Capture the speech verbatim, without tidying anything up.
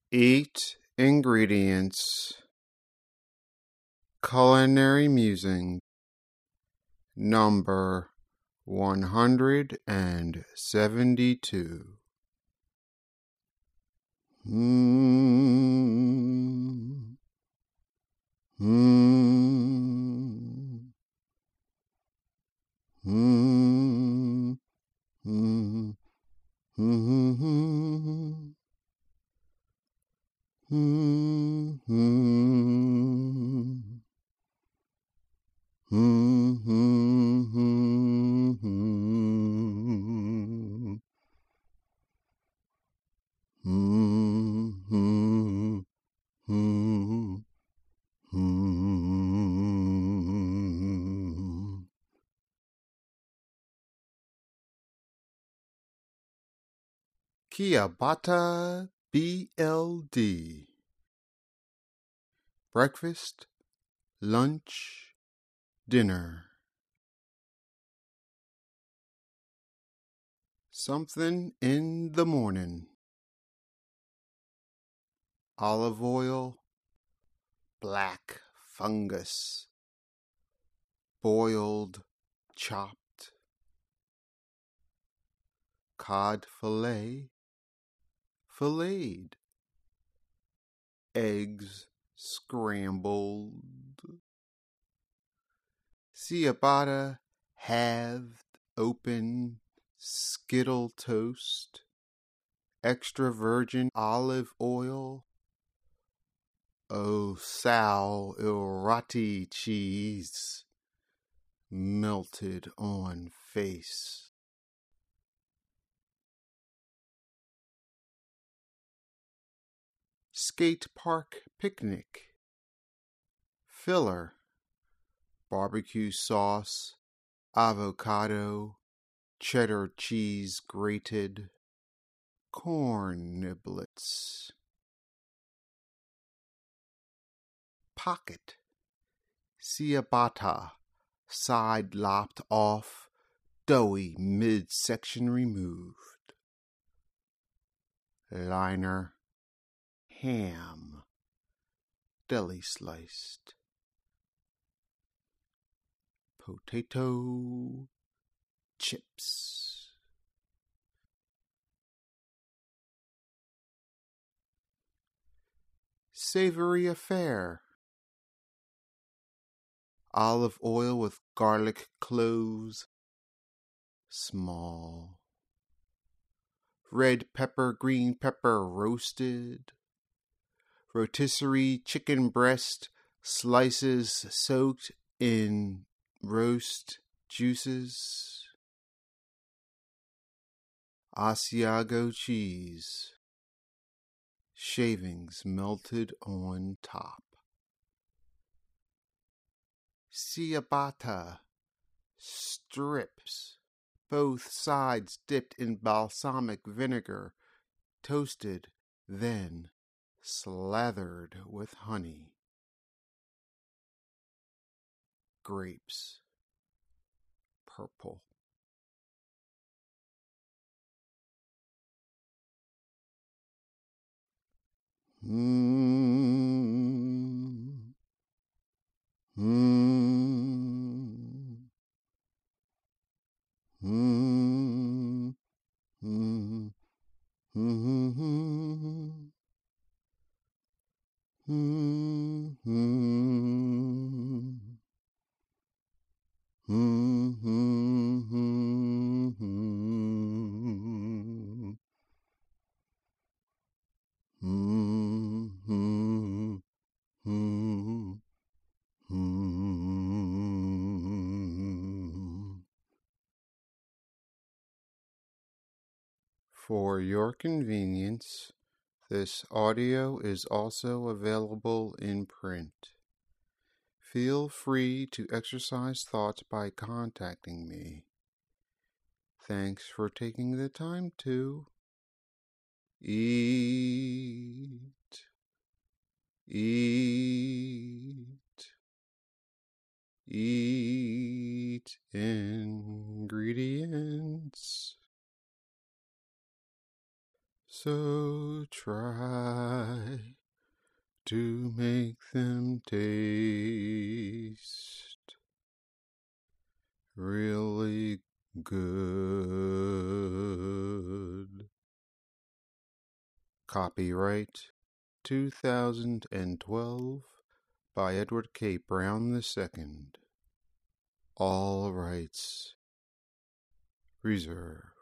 Eight ingredients. Culinary musing number one hundred seventy-two. Hmm. Hmm. Hmm. Hmm. Hmm. Hmm. Hmm. Hmm. Hmm. Hmm. Hmm. Hmm. Ciabatta B L D. Breakfast, lunch, dinner. Something in the morning. Olive oil, black fungus, boiled, chopped, cod fillet, filleted, eggs scrambled, ciabatta halved open, skittle toast, extra virgin olive oil, oh sal irati cheese, melted on face. Skate park picnic. Filler. Barbecue sauce, avocado, cheddar cheese grated, corn niblets. Pocket. Ciabatta, side lopped off, doughy midsection removed. Liner. Ham, deli sliced. Potato chips. Savory affair. Olive oil with garlic cloves, small. Red pepper, green pepper roasted. Rotisserie chicken breast slices soaked in roast juices. Asiago cheese. Shavings melted on top. Ciabatta strips, both sides dipped in balsamic vinegar, toasted, then slathered with honey. Grapes, purple. Hmm. Hmm. Hmm. Hmm. Hmm. Hmm. Hmm. For your convenience, this audio is also available in print. Feel free to exercise thoughts by contacting me. Thanks for taking the time to eat, eat, eat ingredients. So try to make them taste really good. Copyright two thousand twelve by Edward K. Brown the Second. All rights reserved.